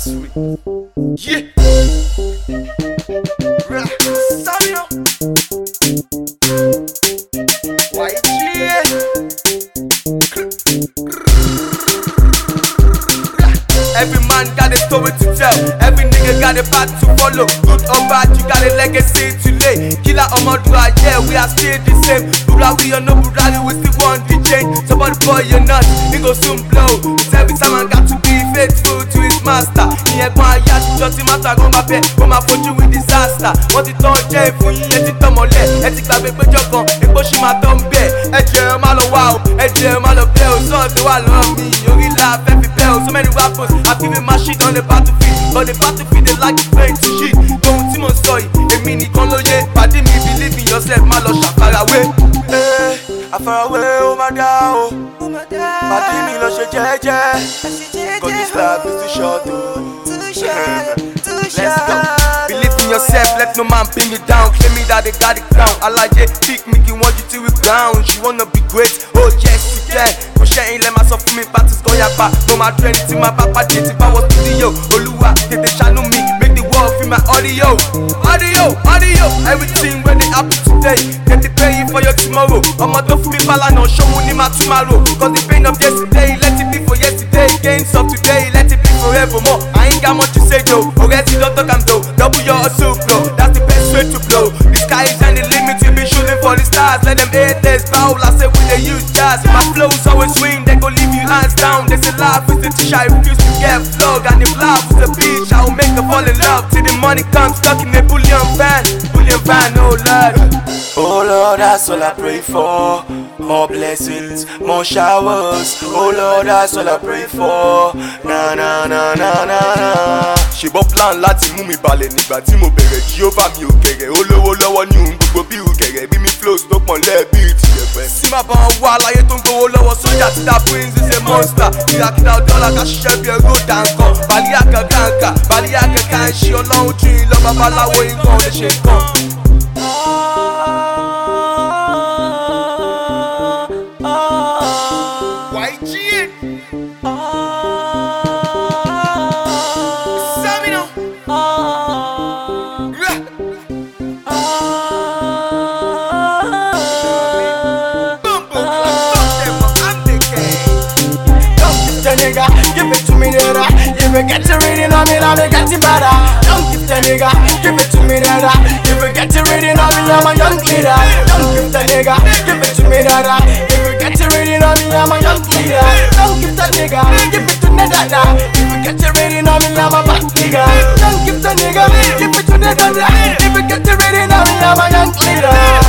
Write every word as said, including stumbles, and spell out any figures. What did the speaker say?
sweet. Yeah. Samuel. Y G. Every man got a story to tell. Every nigga got a path to follow. Good or bad, you got a legacy to lay. Killer or Modua, yeah, we are still the same. Bula, we are no Burali, we still want the change. Somebody boy, you're not, he go soon blow. It's every time I got to be faithful to his master. He ain't my yacht, just him after go my bed. Go my fortune with disaster. What it on J for you, let it come on let. Let it grab a bit of gun, it push him out on bed. Edge, malo wow, edge, malo bell. So they all love me, you really laugh every bell. So many rappers. I'm giving my shit on the battlefield, but the battlefield they like it playing to shit. Don't see my story, a mini conloye. Pardon me, believe in yourself, my love shall far away. Hey, I far away, oh my God, oh my God. Pardon me, love shall jeje. Cause this life is too short, oh. Too short, too short. Let's go. Believe in yourself, let no man pin me down. Claim me that they got it down. I like it, pick me, want you till we ground. She wanna be great, oh yes you can. Ain't let myself for me, parties go yapa. No my trend, see my papa did if I was studio. Oluwa, did they shadow me, make the world feel my audio. Audio, audio, everything when they happen today. Get the pay for your tomorrow. I'm a tough people, I know show me my tomorrow. Cause the pain of yesterday, let it be for yesterday. Gains of today, let it be forevermore. I ain't got much to say though. Already don't talk I'm though. Double your hustle flow, that's the best way to blow. The sky is and the limit, we be shooting for the stars. Let them haters bow, I say when they use jazz. My flow's always swing, they gon' leave you hands down. They say life is the teacher, I refuse to get flogged. And if life is the beach, I will make her fall in love. Till the money comes stuck in a bullion van. Bullion van, oh Lord. Oh Lord, that's all I pray for. More blessings, more showers. Oh Lord, that's all I pray for. Na na na na na na. Ṣe bọ́ plan láti mú mi balẹ̀ nígbà tí mo bẹ̀rẹ̀ Jehovah mi ò kẹ̀rẹ̀. Olówó lọ́wọ́ ní ohun gbogbo bí ìkẹ̀rẹ̀. Bí mi flows tó pọ̀n lẹ́ẹ̀bí ìtìyẹ̀pẹ̀. Sí máa bá wọn wá láyé tó ń gbowó lọ́wọ́ sójà tí dá prince is a monster. Ìyàkìlá ọ̀dọ́là ká ṣiṣẹ́ bí ẹrú dànkàn. Bàlíyà kankanka, bàlíyà kankan ṣe ọlọ́run tún yín lọ babaláwo nǹkan ò lè ṣe nǹkan. Y G. Samuel. Nigga, give it to me, nigga. If you get to reading on me, now me get it better. Don't give the nigga, give it to me, nigga. If you get to reading on me, I'm a young leader. Don't give the nigga, give it to me, nigga. If you get to reading on me, I'm a young leader. Don't give the nigga, give it to nigga. If you get to reading on me, I'm a bad nigga. Don't give the nigga, give it to nigga. If you get to reading on me, I'm a young leader.